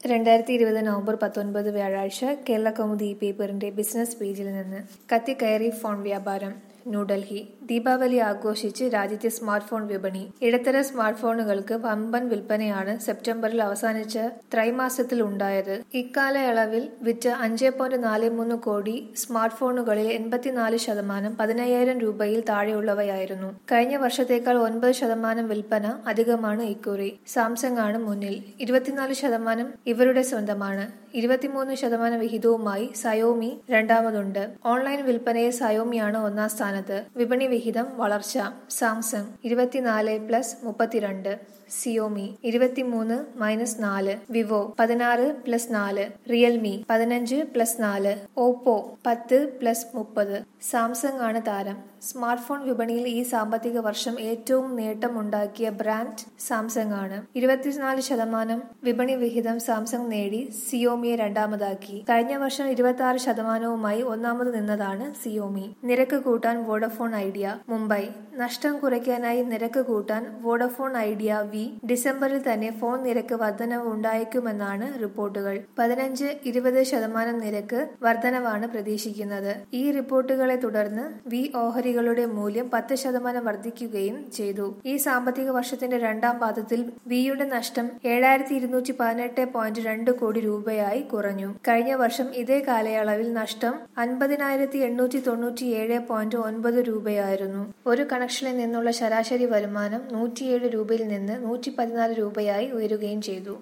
2020 November 19 വ്യാഴാഴ്ച കേരളകൗമുദി പേപ്പറിന്റെ business പേജിൽ നിന്ന്. കത്തിക്കയറി ഫോൺ വ്യാപാരം. ന്യൂഡൽഹി. ദീപാവലി ആഘോഷിച്ച് രാജ്യത്തെ സ്മാർട്ട് ഫോൺ വിപണി. ഇടത്തരം സ്മാർട്ട് ഫോണുകൾക്ക് വമ്പൻ വിൽപ്പനയാണ് സെപ്റ്റംബറിൽ അവസാനിച്ച ത്രൈമാസത്തിൽ ഉണ്ടായത്. ഇക്കാലയളവിൽ വിറ്റ 5.43 കോടി സ്മാർട്ട് ഫോണുകളിൽ 84% 15,000 രൂപയിൽ താഴെയുള്ളവയായിരുന്നു. കഴിഞ്ഞ വർഷത്തേക്കാൾ 9% വിൽപ്പന അധികമാണ് ഇക്കുറി. സാംസങ് ആണ് മുന്നിൽ. 24% ഇവരുടെ സ്വന്തമാണ്. 23% വിഹിതവുമായി സയോമി രണ്ടാമതുണ്ട്. ഓൺലൈൻ വിൽപ്പനയിൽ സയോമിയാണ് ഒന്നാം സ്ഥാനത്ത്. വിപണി വിഹിതം വളർച്ച. Samsung 24+32, Xiaomi 23-4, Vivo 16+4, Realme 15+4, Oppo 10+30. Samsung ആണ് താരം. സ്മാർട്ട് ഫോൺ വിപണിയിൽ ഈ സാമ്പത്തിക വർഷം ഏറ്റവും നേട്ടമുണ്ടാക്കിയ ബ്രാൻഡ് സാംസങ് ആണ്. 24% വിപണി വിഹിതം സാംസങ് നേടി സിയോമിയെ രണ്ടാമതാക്കി. കഴിഞ്ഞ വർഷം 26%വുമായി ഒന്നാമത് നിന്നതാണ് സിയോമി. നിരക്ക് കൂട്ടാൻ വോഡഫോൺ ഐഡിയ. മുംബൈ. നഷ്ടം കുറയ്ക്കാനായി നിരക്ക് കൂട്ടാൻ വോഡഫോൺ ഐഡിയ വി ഡിസംബറിൽ തന്നെ ഫോൺ നിരക്ക് വർധനവ് ഉണ്ടായേക്കുമെന്നാണ് റിപ്പോർട്ടുകൾ. 15-20% നിരക്ക് വർധനവാണ് പ്രതീക്ഷിക്കുന്നത്. ഈ റിപ്പോർട്ടുകളെ തുടർന്ന് വി ഓഹരികളുടെ മൂല്യം 10% വർദ്ധിക്കുകയും ചെയ്തു. ഈ സാമ്പത്തിക വർഷത്തിന്റെ രണ്ടാം പാദത്തിൽ വിയുടെ നഷ്ടം 7,218.2 കോടി രൂപയായി കുറഞ്ഞു. കഴിഞ്ഞ വർഷം ഇതേ കാലയളവിൽ നഷ്ടം 50,897.9 രൂപയായിരുന്നു. ഒരു കണക്ഷനിൽ നിന്നുള്ള ശരാശരി വരുമാനം 107 രൂപയിൽ നിന്ന് 114 രൂപയായി ഉയരുകയും ചെയ്തു.